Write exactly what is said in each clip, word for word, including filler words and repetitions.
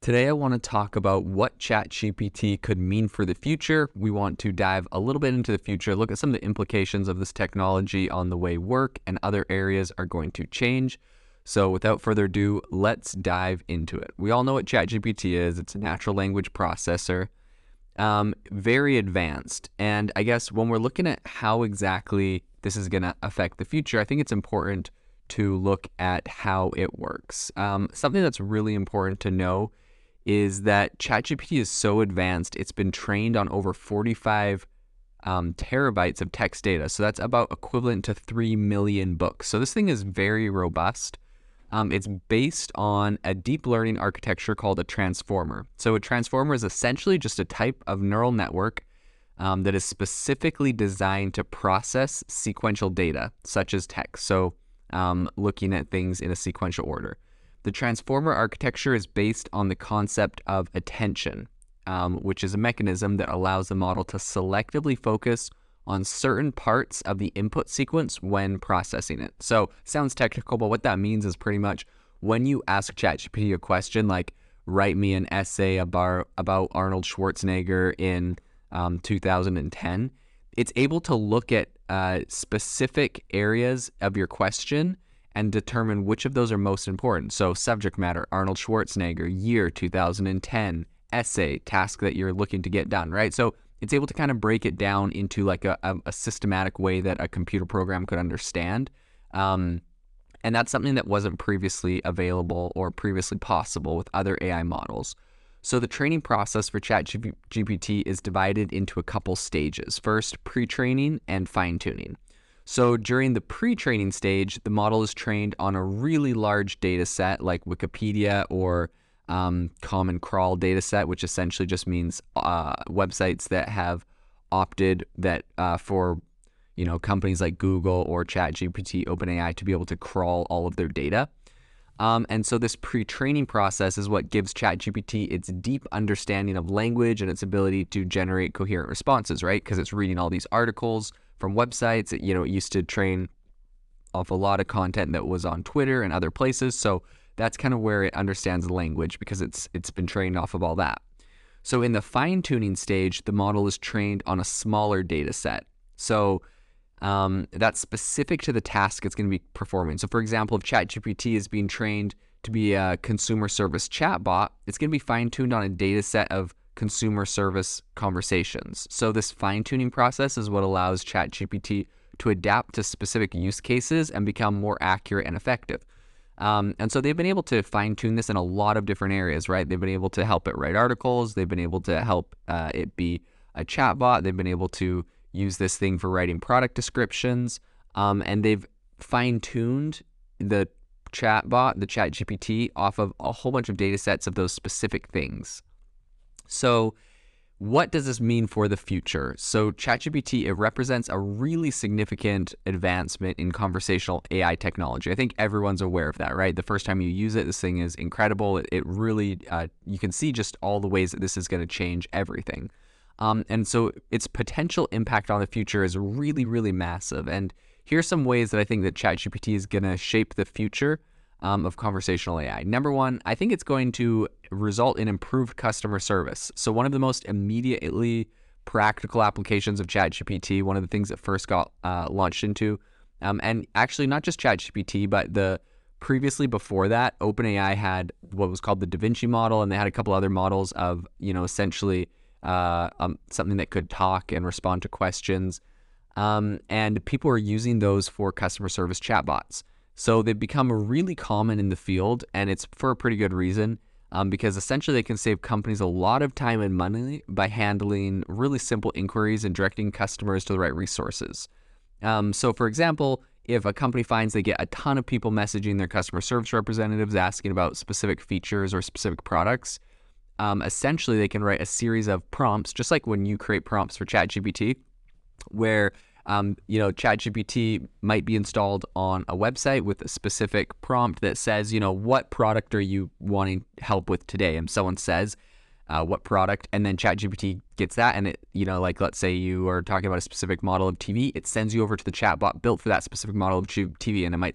Today, I want to talk about what ChatGPT could mean for the future. We want to dive a little bit into the future, look at some of the implications of this technology on the way work and other areas are going to change. So without further ado, let's dive into it. We all know what ChatGPT is. It's a natural language processor, um, very advanced. And I guess when we're looking at how exactly this is going to affect the future, I think it's important to look at how it works. Um, something that's really important to know is that ChatGPT is so advanced, it's been trained on over forty-five um, terabytes of text data. So that's about equivalent to three million books. So this thing is very robust. Um, it's based on a deep learning architecture called a transformer. So a transformer is essentially just a type of neural network um, that is specifically designed to process sequential data, such as text. So um, looking at things in a sequential order. The transformer architecture is based on the concept of attention, um, which is a mechanism that allows the model to selectively focus on certain parts of the input sequence when processing it. So, sounds technical, but what that means is pretty much when you ask ChatGPT a question like, write me an essay about, about Arnold Schwarzenegger in um, two thousand ten, it's able to look at uh, specific areas of your question and determine which of those are most important. So subject matter, Arnold Schwarzenegger, year two thousand ten, essay, task that you're looking to get done, right? So it's able to kind of break it down into like a, a, a systematic way that a computer program could understand. Um, and that's something that wasn't previously available or previously possible with other A I models. So the training process for ChatGPT is divided into a couple stages. First, pre-training and fine-tuning. So during the pre-training stage, the model is trained on a really large data set like Wikipedia or um, Common Crawl data set, which essentially just means uh, websites that have opted that uh, for you know companies like Google or ChatGPT, OpenAI to be able to crawl all of their data. Um, and so this pre-training process is what gives ChatGPT its deep understanding of language and its ability to generate coherent responses, right? Because it's reading all these articles from websites. It, you know, it used to train off a lot of content that was on Twitter and other places. So that's kind of where it understands language because it's it's been trained off of all that. So in the fine-tuning stage, the model is trained on a smaller data set. So um, that's specific to the task it's going to be performing. So for example, if ChatGPT is being trained to be a consumer service chatbot, it's going to be fine-tuned on a data set of consumer service conversations. So this fine-tuning process is what allows ChatGPT to adapt to specific use cases and become more accurate and effective. Um, and so they've been able to fine-tune this in a lot of different areas, right? They've been able to help it write articles. They've been able to help uh, it be a chatbot. They've been able to use this thing for writing product descriptions. Um, and they've fine-tuned the chatbot, the ChatGPT, off of a whole bunch of data sets of those specific things. So what does this mean for the future? So ChatGPT, it represents a really significant advancement in conversational A I technology. I think everyone's aware of that, right? The first time you use it, this thing is incredible. It, it really, uh, you can see just all the ways that this is going to change everything. Um, and so its potential impact on the future is really, really massive. And here's some ways that I think that ChatGPT is going to shape the future Um, of conversational A I. Number one, I think it's going to result in improved customer service. So one of the most immediately practical applications of ChatGPT, one of the things that first got uh, launched into, um, and actually not just ChatGPT, but the previously before that, OpenAI had what was called the Da Vinci model, and they had a couple other models of, you know, essentially uh, um, something that could talk and respond to questions. Um, and people are using those for customer service chatbots. So they've become really common in the field, and it's for a pretty good reason, um, because essentially they can save companies a lot of time and money by handling really simple inquiries and directing customers to the right resources. Um, so for example, if a company finds they get a ton of people messaging their customer service representatives asking about specific features or specific products, um, essentially they can write a series of prompts, just like when you create prompts for ChatGPT, where Um, you know, ChatGPT might be installed on a website with a specific prompt that says, you know, what product are you wanting help with today? And someone says, uh, what product? And then ChatGPT gets that. And it, you know, like, let's say you are talking about a specific model of T V, it sends you over to the chatbot built for that specific model of T V. And it might say,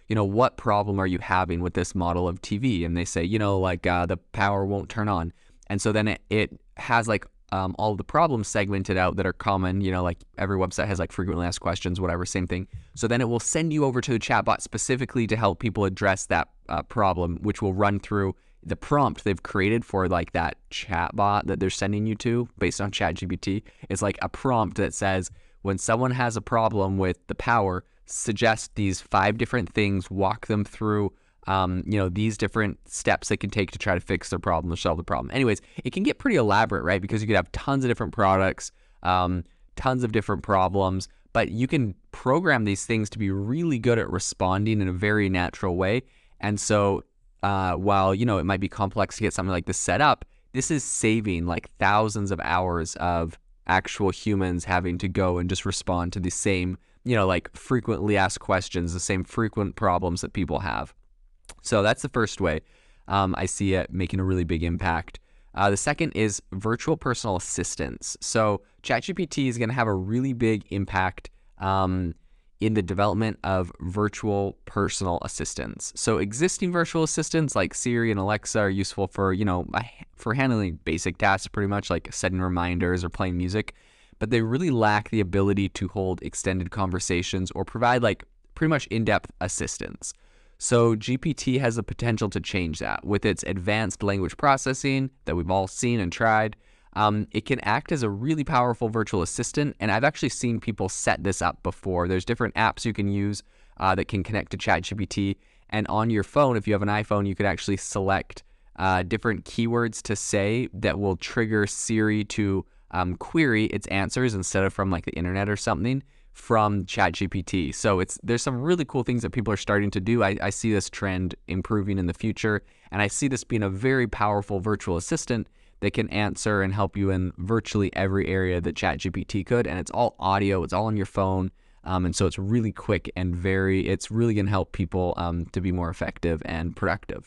you know, what problem are you having with this model of T V? And they say, you know, like uh, the power won't turn on. And so then it, it has like um, all of the problems segmented out that are common, you know, like every website has like frequently asked questions, whatever, same thing. So then it will send you over to the chatbot specifically to help people address that uh, problem, which will run through the prompt they've created for like that chatbot that they're sending you to based on ChatGPT. It's like a prompt that says, when someone has a problem with the power, suggest these five different things, walk them through, um, you know, these different steps they can take to try to fix their problem or solve the problem. Anyways, it can get pretty elaborate, right? Because you could have tons of different products, um, tons of different problems, but you can program these things to be really good at responding in a very natural way. And so uh, while, you know, it might be complex to get something like this set up, this is saving like thousands of hours of actual humans having to go and just respond to the same, you know, like frequently asked questions, the same frequent problems that people have. So that's the first way um, I see it making a really big impact. Uh, the second is virtual personal assistants. So ChatGPT is going to have a really big impact um, in the development of virtual personal assistants. So existing virtual assistants like Siri and Alexa are useful for, you know, for handling basic tasks, pretty much like setting reminders or playing music, but they really lack the ability to hold extended conversations or provide like pretty much in-depth assistance. So G P T has the potential to change that with its advanced language processing that we've all seen and tried. Um, it can act as a really powerful virtual assistant, and I've actually seen people set this up before. There's different apps you can use uh, that can connect to ChatGPT, and on your phone, if you have an iPhone, you could actually select uh, different keywords to say that will trigger Siri to um, query its answers instead of from like the internet or something from ChatGPT. So it's there's some really cool things that people are starting to do. I, I see this trend improving in the future, and I see this being a very powerful virtual assistant that can answer and help you in virtually every area that ChatGPT could. And it's all audio, it's all on your phone. Um, and so it's really quick and very, it's really going to help people um, to be more effective and productive.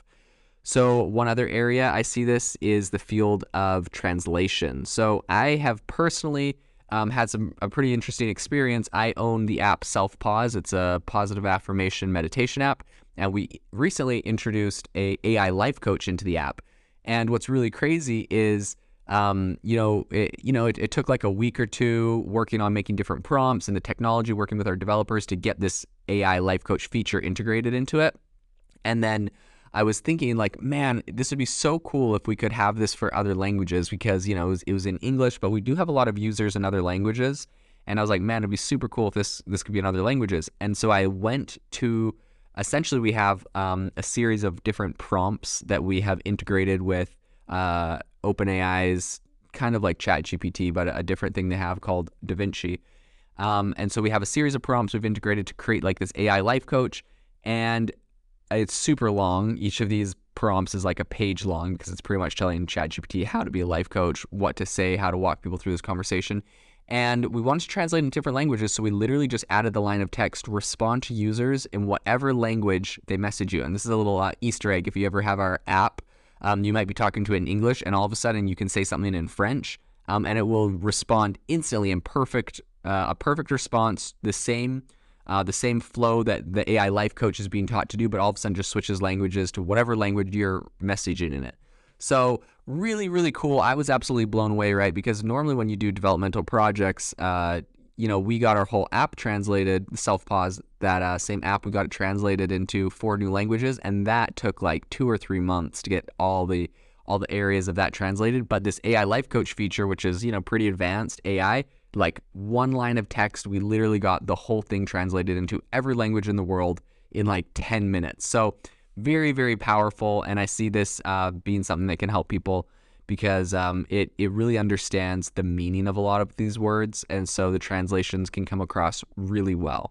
So one other area I see this is the field of translation. So I have personally um, had some a pretty interesting experience. I own the app Self-Pause. It's a positive affirmation meditation app. And we recently introduced a AI life coach into the app. And what's really crazy is, um, you know, it, you know, it, it took like a week or two working on making different prompts and the technology, working with our developers to get this A I life coach feature integrated into it. And then I was thinking like, man, this would be so cool if we could have this for other languages because, you know, it was, it was in English, but we do have a lot of users in other languages. And I was like, man, it'd be super cool if this, this could be in other languages. And so I went to Essentially, we have um, a series of different prompts that we have integrated with uh, OpenAI's kind of like ChatGPT, but a different thing they have called DaVinci. Um, and so we have a series of prompts we've integrated to create like this A I life coach, and it's super long. Each of these prompts is like a page long because it's pretty much telling ChatGPT how to be a life coach, what to say, how to walk people through this conversation. And we wanted to translate in different languages, so we literally just added the line of text, respond to users in whatever language they message you. And this is a little uh, Easter egg. If you ever have our app, um, you might be talking to it in English, and all of a sudden you can say something in French, um, and it will respond instantly in perfect, uh, a perfect response, the same uh, the same flow that the A I life coach is being taught to do, but all of a sudden just switches languages to whatever language you're messaging in it. So really, really cool. I was absolutely blown away, right? Because normally when you do developmental projects, uh, you know, we got our whole app translated, Self-Pause, that uh, same app, we got it translated into four new languages, and that took like two or three months to get all the all the areas of that translated. But this A I life coach feature, which is, you know, pretty advanced A I, like one line of text, we literally got the whole thing translated into every language in the world in like ten minutes. So very, very powerful, and I see this uh, being something that can help people because um, it, it really understands the meaning of a lot of these words, and so the translations can come across really well.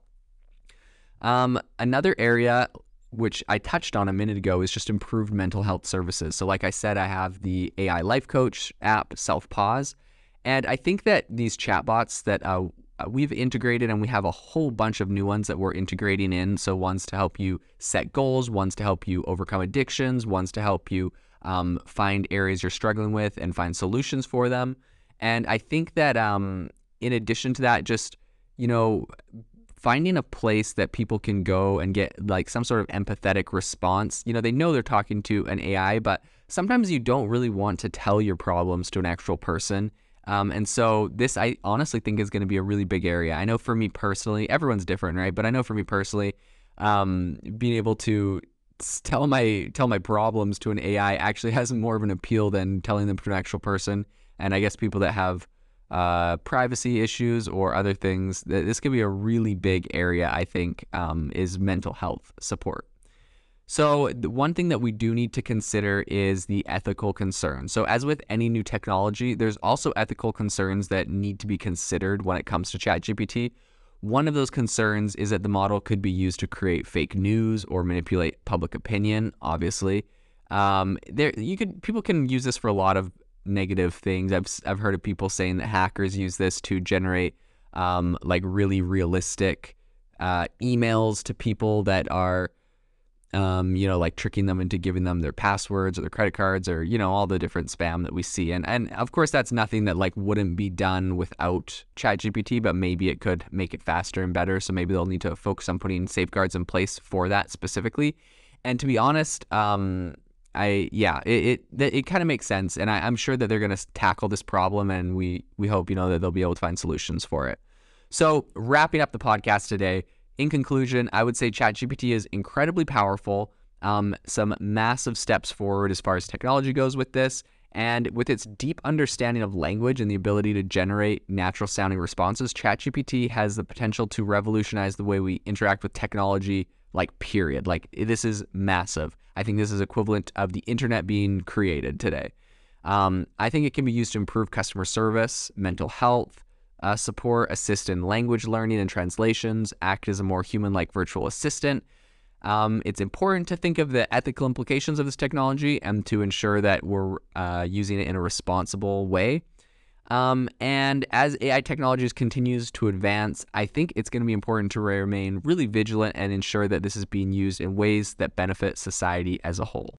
Um, another area which I touched on a minute ago is just improved mental health services. So like I said, I have the A I life coach app, Self-Pause, and I think that these chatbots that uh, we've integrated, and we have a whole bunch of new ones that we're integrating in. So ones to help you set goals, ones to help you overcome addictions, ones to help you um, find areas you're struggling with and find solutions for them. And I think that um, in addition to that, just, you know, finding a place that people can go and get like some sort of empathetic response. You know, they know they're talking to an A I, but sometimes you don't really want to tell your problems to an actual person. Um, and so this, I honestly think, is going to be a really big area. I know for me personally, everyone's different, right? But I know for me personally, um, being able to tell my tell my problems to an A I actually has more of an appeal than telling them to an actual person. And I guess people that have uh, privacy issues or other things, this could be a really big area, I think, um, is mental health support. So the one thing that we do need to consider is the ethical concerns. So as with any new technology, there's also ethical concerns that need to be considered when it comes to ChatGPT. One of those concerns is that the model could be used to create fake news or manipulate public opinion, obviously. Um, there, you could people can use this for a lot of negative things. I've, I've heard of people saying that hackers use this to generate um, like really realistic uh, emails to people that are Um, you know, like tricking them into giving them their passwords or their credit cards or, you know, all the different spam that we see. And, and of course, that's nothing that like wouldn't be done without ChatGPT, but maybe it could make it faster and better. So maybe they'll need to focus on putting safeguards in place for that specifically. And to be honest, um, I, yeah, it, it, it kind of makes sense. And I, I'm sure that they're going to tackle this problem, and we, we hope, you know, that they'll be able to find solutions for it. So wrapping up the podcast today, in conclusion, I would say ChatGPT is incredibly powerful, um, some massive steps forward as far as technology goes with this, and with its deep understanding of language and the ability to generate natural sounding responses, ChatGPT has the potential to revolutionize the way we interact with technology, like period. Like this is massive. I think this is equivalent of the internet being created today. Um, I think it can be used to improve customer service, mental health, Uh, support, assist in language learning and translations, act as a more human-like virtual assistant. Um, it's important to think of the ethical implications of this technology and to ensure that we're uh, using it in a responsible way. Um, and as A I technologies continues to advance, I think it's going to be important to remain really vigilant and ensure that this is being used in ways that benefit society as a whole.